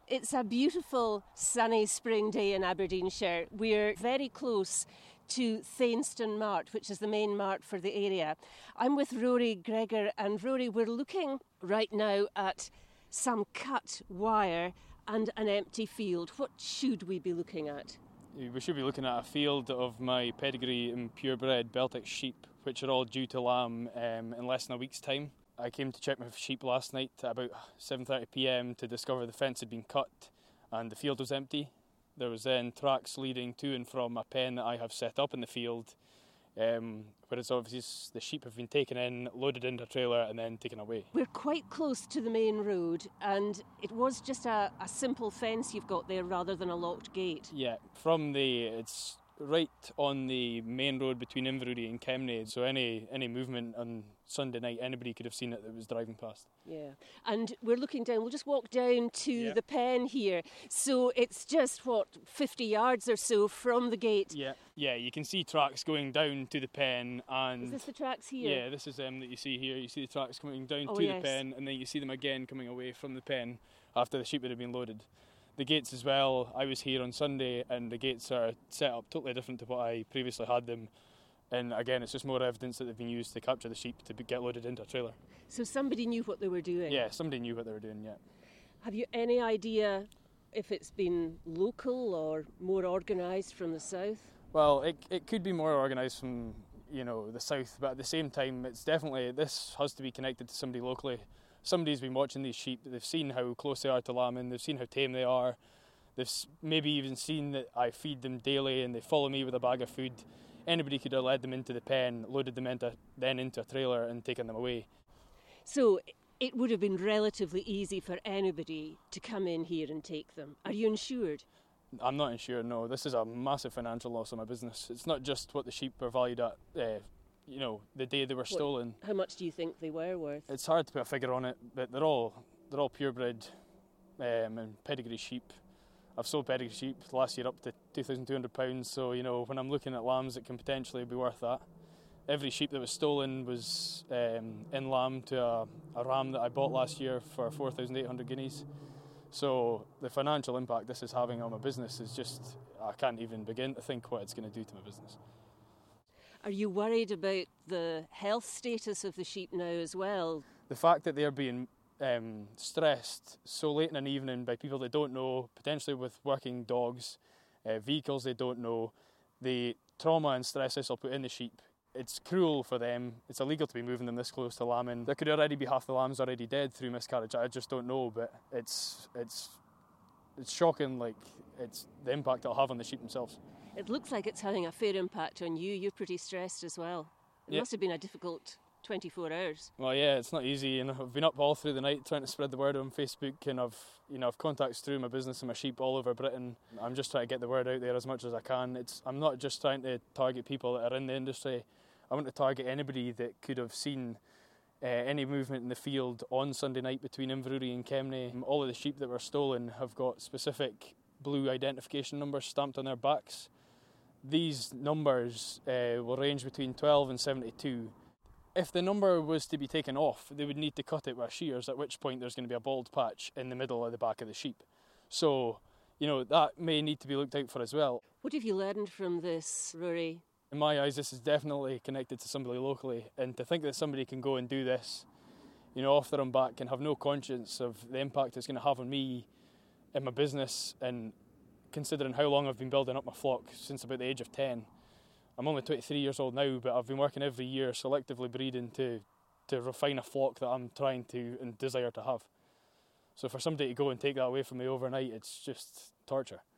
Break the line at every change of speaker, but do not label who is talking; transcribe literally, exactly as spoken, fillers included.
It's a beautiful sunny spring day in Aberdeenshire. We're very close to Thainston Mart, which is the main mart for the area. I'm with Rory Gregor, and Rory, we're looking right now at some cut wire and an empty field. What should we be looking at?
We should be looking at a field of my pedigree and purebred Beltic sheep, which are all due to lamb um, in less than a week's time. I came to check my sheep last night at about seven thirty p m to discover the fence had been cut and the field was empty. There was then tracks leading to and from a pen that I have set up in the field, um, whereas obviously the sheep have been taken in, loaded into a trailer and then taken away.
We're quite close to the main road, and it was just a, a simple fence you've got there rather than a locked gate.
Yeah, from the... it's right on the main road between Inverurie and Kemnay, so any any movement on Sunday night, anybody could have seen it that was driving past.
Yeah, and we're looking down, we'll just walk down to
yeah.
the pen here, so it's just, what, fifty yards or so from the gate?
Yeah, yeah, you can see tracks going down to the pen, and...
Is this the tracks here?
Yeah, this is them that you see here. You see the tracks coming down
oh,
to
yes.
the pen, and then you see them again coming away from the pen after the sheep would have been loaded. The gates as well, I was here on Sunday and the gates are set up totally different to what I previously had them, and again it's just more evidence that they've been used to capture the sheep to get loaded into a trailer.
So somebody knew what they were doing?
Yeah, somebody knew what they were doing, yeah.
Have you any idea if it's been local or more organised from the south?
Well, it it could be more organised from, you know, the south, but at the same time it's definitely, this has to be connected to somebody locally. Somebody's been watching these sheep, they've seen how close they are to lambing, they've seen how tame they are, they've maybe even seen that I feed them daily and they follow me with a bag of food. Anybody could have led them into the pen, loaded them into then into a trailer and taken them away.
So it would have been relatively easy for anybody to come in here and take them. Are you insured?
I'm not insured, no. This is a massive financial loss on my business. It's not just what the sheep are valued at, uh, you know, the day they were
what,
stolen.
How much do you think they were worth?
It's hard to put a figure on it, but they're all they're all purebred um, and pedigree sheep. I've sold pedigree sheep last year up to two thousand two hundred pounds, so, you know, when I'm looking at lambs it can potentially be worth that. Every sheep that was stolen was um, in lamb to a, a ram that I bought last year for four thousand eight hundred guineas. So the financial impact this is having on my business is just, I can't even begin to think what it's going to do to my business.
Are you worried about the health status of the sheep now as well?
The fact that they're being um, stressed so late in an evening by people they don't know, potentially with working dogs, uh, vehicles they don't know, the trauma and stress this will put in the sheep, it's cruel for them. It's illegal to be moving them this close to lambing. There could already be half the lambs already dead through miscarriage. I just don't know, but it's it's it's shocking, like, it's the impact it'll have on the sheep themselves.
It looks like it's having a fair impact on you. You're pretty stressed as well. It
yeah.
must have been a difficult twenty-four hours.
Well, yeah, it's not easy, and I've been up all through the night trying to spread the word on Facebook, and I've, you know, I've contacts through my business and my sheep all over Britain. I'm just trying to get the word out there as much as I can. It's I'm not just trying to target people that are in the industry. I want to target anybody that could have seen uh, any movement in the field on Sunday night between Inverurie and Kemnay. All of the sheep that were stolen have got specific blue identification numbers stamped on their backs. These numbers uh, will range between twelve and seventy-two. If the number was to be taken off, they would need to cut it with shears, at which point there's going to be a bald patch in the middle of the back of the sheep. So, you know, that may need to be looked out for as well.
What have you learned from this, Rory?
In my eyes, this is definitely connected to somebody locally, and to think that somebody can go and do this, you know, off their own back and have no conscience of the impact it's going to have on me and my business, and considering how long I've been building up my flock since about the age of ten. I'm only twenty-three years old now, but I've been working every year selectively breeding to, to refine a flock that I'm trying to and desire to have. So for somebody to go and take that away from me overnight, it's just torture.